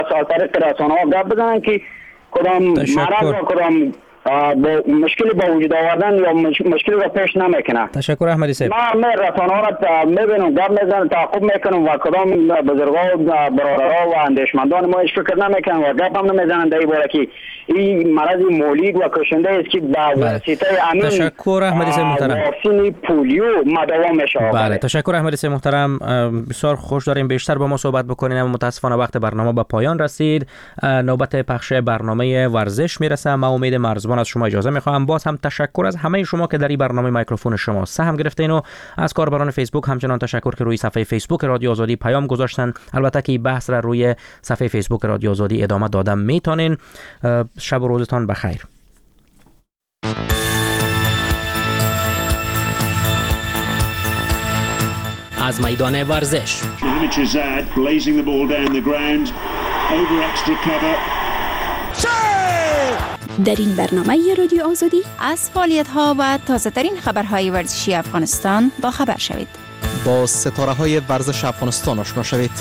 از طریق رسانه‌ها گپ بزنن که کدام مرض و کدام مشکلی با وجود آوردن یا مشکلی را پیش نمیکنه. تشکر احمدی صاحب. من رسانه‌ها را میبینم گپ میزنم تعقیب میکنم و کدام بزرگا و برادرها و اندیشمندان ما هیچ فکر نمیکنن و گپ هم نمیزنن در این باره که این مرض مولید و کشنده است که با واسطه امین تشکر احمدی صاحب محترم واکسن پولیو مداوم میشه. بله تشکر احمدی صاحب محترم. بسیار خوش داریم بیشتر با ما صحبت بکنین، اما متاسفانه وقت برنامه به پایان رسید. نوبت پخش برنامه ورزش میرسه. ما امید مرزبان از شما اجازه میخوام. باز هم تشکر از همه شما که در این برنامه میکروفون شما سهم گرفتین و از کاربران فیسبوک همچنان تشکر که روی صفحه فیسبوک رادیو آزادی پیام گذاشتن. البته که این بحث را روی صفحه فیسبوک رادیو آزادی ادامه دادم میتونین. شب و روزتان بخیر. از میدان ورزش در این برنامه رادیو آزادی از فعالیت‌ها و تازه‌ترین خبرهای ورزشی افغانستان با خبر شوید. با ستاره‌های ورزش افغانستان آشنا شوید.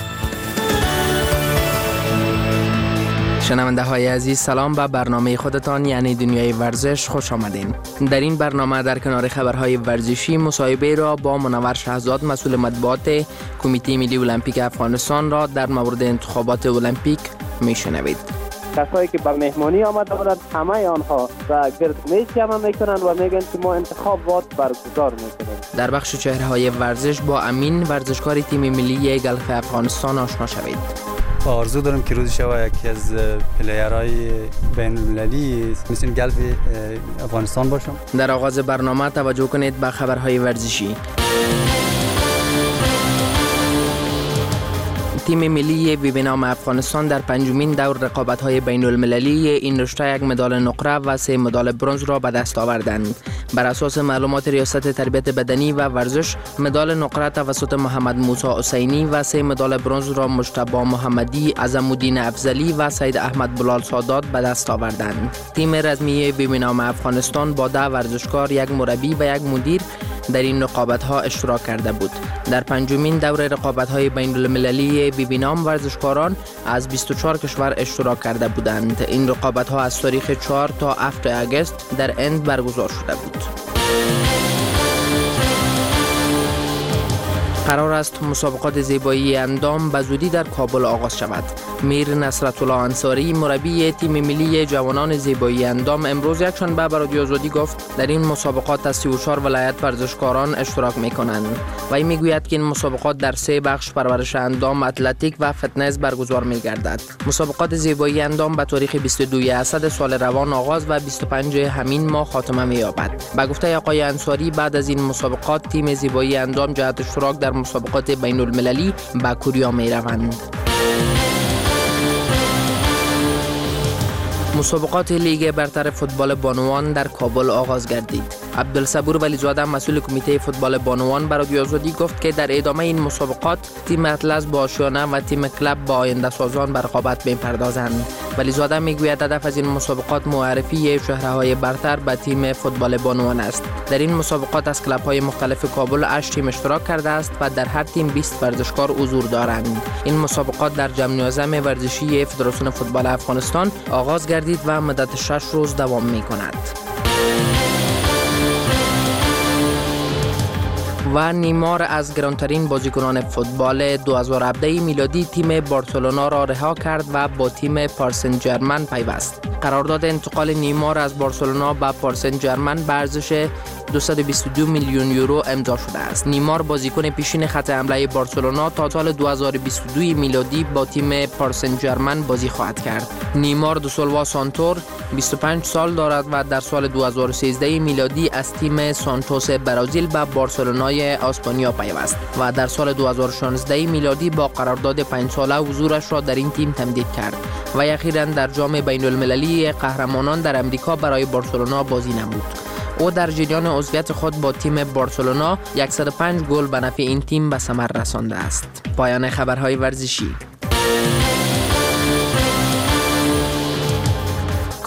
شنونده های عزیز سلام به برنامه خودتان یعنی دنیای ورزش خوش آمدین. در این برنامه در کنار خبرهای ورزشی مصاحبه را با منور شهزاد مسئول مطبوعات کمیته ملی المپیک افغانستان را در مورد انتخابات المپیک میشنوید. کسایی که به مهمانی آمده بودند همه آنها و گرد میز جمع میکنند و میگن که ما انتخابات برگزار میکنیم. در بخش چهره‌های ورزش با امین ورزشکار تیم ملی گلف افغانستان آشنا شوید. آرزو دارم که روز شب یکی از پلیرهای بین‌المللی مثل گلف افغانستان باشم. در آغاز برنامه توجه کنید به خبرهای ورزشی. تیم ملی به نام افغانستان در پنجمین دور رقابت‌های بین‌المللی این رشته یک مدال نقره و 3 مدال برنز را به دست آوردند. بر اساس معلومات ریاست تربیت بدنی و ورزش، مدال نقره توسط محمد موسی حسینی و 3 مدال برنز را مجتبی محمدی، عظم‌الدین افضلی و سید احمد بلال سادات به دست آوردند. تیم رزمی به نام افغانستان با 10 ورزشکار، یک مربی و یک مدیر در این رقابت‌ها اشتراک کرده بود. در پنجمین دور رقابت‌های بین‌المللی بی‌نام ورزشکاران از 24 کشور اشتراک کرده بودند. این رقابت‌ها از تاریخ 4 تا 7 آگوست در هند برگزار شده بود. قرار است مسابقات زیبایی اندام به زودی در کابل آغاز شود. میر نصرت الله انصاری مربی تیم ملی جوانان زیبایی اندام امروز یکشنبه به رادیو آزادی گفت در این مسابقات از 34 ولایت ورزشکاران اشتراک می‌کنند. وی میگوید که این مسابقات در 3 بخش پرورش اندام، اتلتیک و فتنس برگزار می‌گردد. مسابقات زیبایی اندام به تاریخ 22 اسد سال روان آغاز و 25 همین ماه خاتمه می‌یابد. به گفته آقای انصاری بعد از این مسابقات تیم زیبایی اندام جهت اشتراک در مسابقات بین‌المللی به کوریا می‌روند. مسابقات لیگ برتر فوتبال بانوان در کابل آغاز گردید. عبدالصبور ولیزاده مسئول کمیته فوتبال بانوان به رادیو آزادی گفت که در ادامه این مسابقات تیم اطلس با آشیانه و تیم کلب با آینده سازان به رقابت می‌پردازند. ولیزاده میگوید هدف از این مسابقات معرفی چهره‌های برتر به تیم فوتبال بانوان است. در این مسابقات از کلب‌های مختلف کابل 8 تیم اشتراک کرده است و در هر تیم 20 ورزشکار حضور دارند. این مسابقات در جمع 19 ورزشی فدراسیون فوتبال افغانستان آغاز گردید و مدت 6 روز دوام می‌کند. و نیمار از گرانترین بازیکنان فوتبال 2017 میلادی تیم بارسلونا را رها کرد و با تیم پاریس سن ژرمن پیوست. قرارداد انتقال نیمار از بارسلونا به پاریس سن ژرمن به ارزش 222 میلیون یورو امضا شده است. نیمار بازیکن پیشین خط حمله بارسلونا تا سال 2022 میلادی با تیم پاریس سن ژرمن بازی خواهد کرد. نیمار دو سالوا سانتور 25 سال دارد و در سال 2013 میلادی از تیم سانتوس برزیل به بارسلونای اسپانیا پیوست و در سال 2016 میلادی با قرارداد 5 ساله حضورش را در این تیم تمدید کرد و اخیراً در جام بین‌المللی قهرمانان در امریکا برای بارسلونا بازی نمود. او در جریان عضویت خود با تیم بارسلونا 105 گل به نفع این تیم به ثمر رسانده است. پایان خبرهای ورزشی.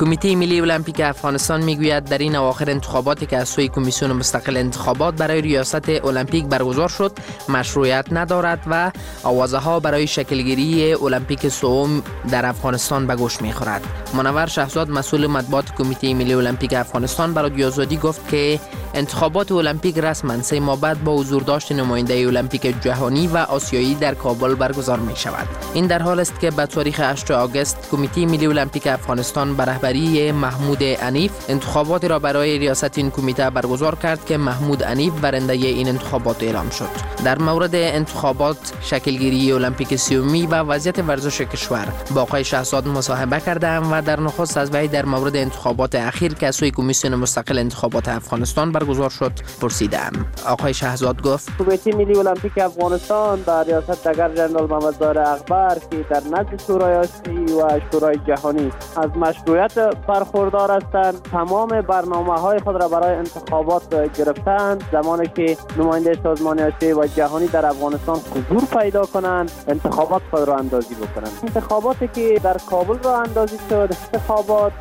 کمیته ملی المپیک افغانستان میگوید در این اواخر انتخاباتی که از سوی کمیسیون مستقل انتخابات برای ریاست المپیک برگزار شد مشروعیت ندارد و آوازها برای شکلگیری المپیک سوم در افغانستان به گوش میخورد. منور شهزاد مسئول مطبوعات کمیته ملی المپیک افغانستان برای رادیو آزادی گفت که انتخابات المپیک رسما 3 ماه بعد با حضور داشت نماینده المپیک جهانی و آسیایی در کابل برگزار می شود. این در حال است که به تاریخ 8 آگوست کمیته ملی المپیک افغانستان به رهبری محمود انیف انتخابات را برای ریاست این کمیته برگزار کرد که محمود انیف برنده این انتخابات اعلام شد. در مورد انتخابات، شکلگیری المپیک سومی و وضعیت ورزش کشور با آقای شهزاد مصاحبه کردم و در نخست از وی در مورد انتخابات اخیر که از سوی کمیسیون مستقل انتخابات افغانستان برگزار شد پرسیدم. آقای شهزاد گفت کمیته ملی المپیک افغانستان در ریاست دگر جنرال محمد ظاهر اکبر که در نزد شورای آسیایی و شورای جهانی از مشروعیت برخوردار هستند، تمام برنامه‌های خود را برای انتخابات گرفتند. زمانی که نماینده سازمان آسیایی و جهانی در افغانستان حضور پیدا کنند، انتخابات خود را اندازی بکنند. انتخاباتی که در کابل را اندازی شد، انتخابات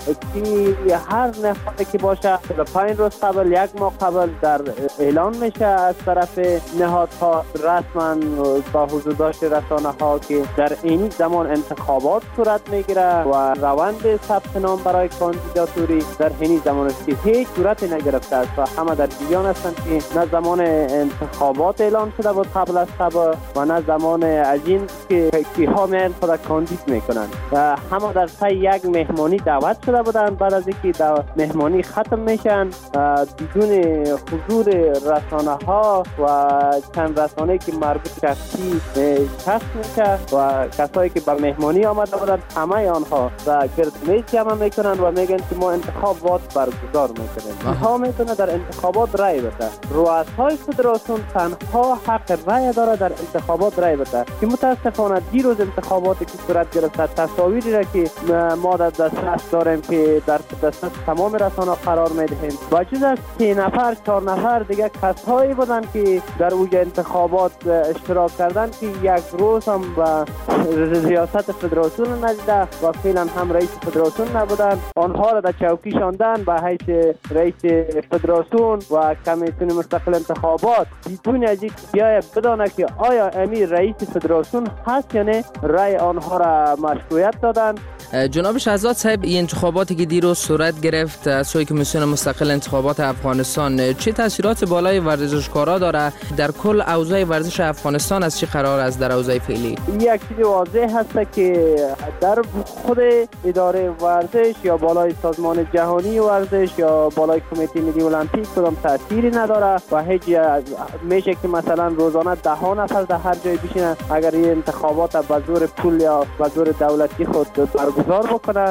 که هر نهادی که باشه 5 روز قبل، 1 ماه قبل در اعلان میشه از طرف نهادها رسما با حضور داشت رسانه‌ها که در این زمان انتخابات صورت میگیره و روند ثبت نام برای کاندیداتوری در این زمان است که هیچ صورت نگرفته است و همه در جریان هستند که نه زمان انتخابات اعلان شده بود قبل از قبل و نه زمان از این که کیها میان خود کاندید میکنند و همه در پی یک مهمانی دعوت شده بودند. بعد از اینکه مهمانی ختم میشن بدون حضور رسانه ها و چند رسانه که مربوط شخصی کشف میشه و کسایی که به مهمانی آمده بودند همه آنها و گردمیز جمع میکنن و میگن که ما انتخابات برگزار میکنیم. اینها میتونه در انتخابات رای بده. رؤسای فدراسیون تنها حق رای داره در انتخابات رای بده که متاسفانه دیروز انتخاباتی که صورت گرفته تصاویری را که ما در دسترس داریم که در دسترس تمام رسانه قرار میدهیم و جز از 3 نفر 4 نفر دیگه کسایی بودن که در اوج انتخابات اشتراک کردن که یک روز هم و ریاست فدراسیون ندیده و فعلا هم رئیس فدراسیون نبودن. آنها را در چوکی شاندن به حیث رئیس فدراسیون و کمیسیون مستقل انتخابات بدون از اینکه بیاید بدانه که آیا امیر رئیس فدراسیون هست یا نه رای آنها را مشروعیت دادن. جناب شهزاد صاحب، این انتخاباتی که دیروز صورت گرفت از سوی کمیسیون مستقل انتخابات افغانستان چه تاثیرات بالای ورزشکارا داره؟ در کل اوضاع ورزش افغانستان از چه قرار است در اوضاع فعلی؟ یک چیز واضح هست که در خود اداره ورزش یا بالای سازمان جهانی ورزش یا بالای کمیته ملی المپیک کدام تأثیری نداره و هیچ میشه که مثلا روزانه 10 نفر در هر جای بشینن اگر این انتخابات به زور پول یا به زور دولتی خود برگزار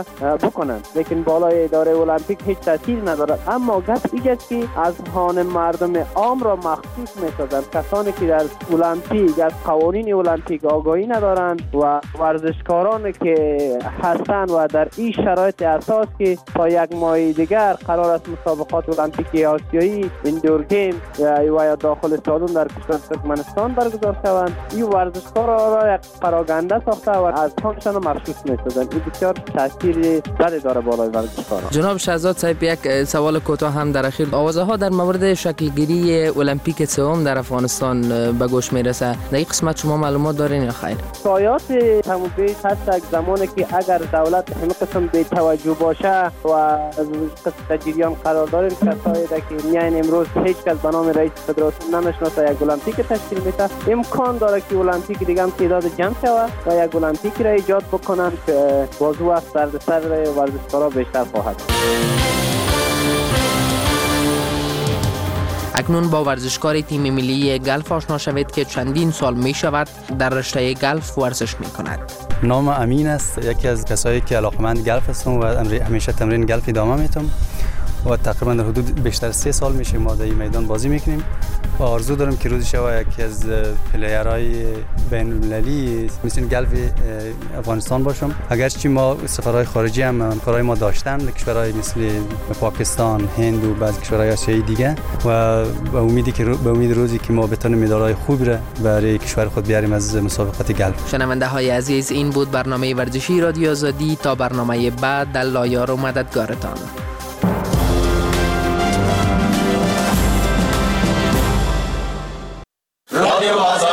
بکنن لیکن بالای اداره المپیک هیچ تأثیر نداره. اما گپ اینجاست که از هان مردم عام را مخصوص می‌سازند. کسانی که در المپیک از قوانین المپیک آگاهی ندارند و ورزشکاران که هستند و در این شرایط اساس که تا 1 ماه دیگر قرار است مسابقات المپیک آسیایی ایندور گیم یا داخل سالن در کشور ترکمنستان برگزار شوند، این ورزشکاران را یک پراگنده ساخته و از هانشان مخصوص می‌سازند. این بسیار تاثیر بدی داره بالای ورزشکاران. جناب شهزاد صاحب، یک سوال کوتاه هم در اخیر، آوازها در مورد شکلگیری المپیک سوم در افغانستان به گوش میرسه. در این قسمت شما معلومات دارین یا خیر؟ شایعات تموبی هست زمانی که اگر دولت همین قسم به توجه باشه و از قسم جریان قرار داریم کسایی که میان امروز هیچ کس به نام رئیس فدراسیون نمیشناسه یک المپیک تشکیل میده، امکان داره که المپیک دیگه هم تعداد جمع شود و یک المپیک را ایجاد بکنن که بازو از سر ورزشکارا بیشتر خواهد. اکنون با ورزشکار تیم ملی گلف آشنا شوید که چندین سال می شود در رشته گلف ورزش می کند. نام امین است، یکی از کسایی که علاقمند گلف هستم و همیشه تمرین گلف ادامه میتم و تقریبا در حدود بیشتر 3 سال میشه ما در این میدان بازی میکنیم آرزو دارم که روزی شود یکی از پلیرهای بین المللی مثل گلف افغانستان باشم. اگرچه ما سفرهای خارجی هم کارهای ما داشتن به کشورهای مثل پاکستان، هند و بعضی کشورهای آسیایی دیگه و به امید روزی که ما بتونیم مدالهای خوبی را برای کشور خود بیاریم از مسابقات گلف. شنونده های عزیز، این بود برنامه ورزشی رادیو آزادی. تا برنامه بعد در لایار و مددگارتان. رادیو آزادی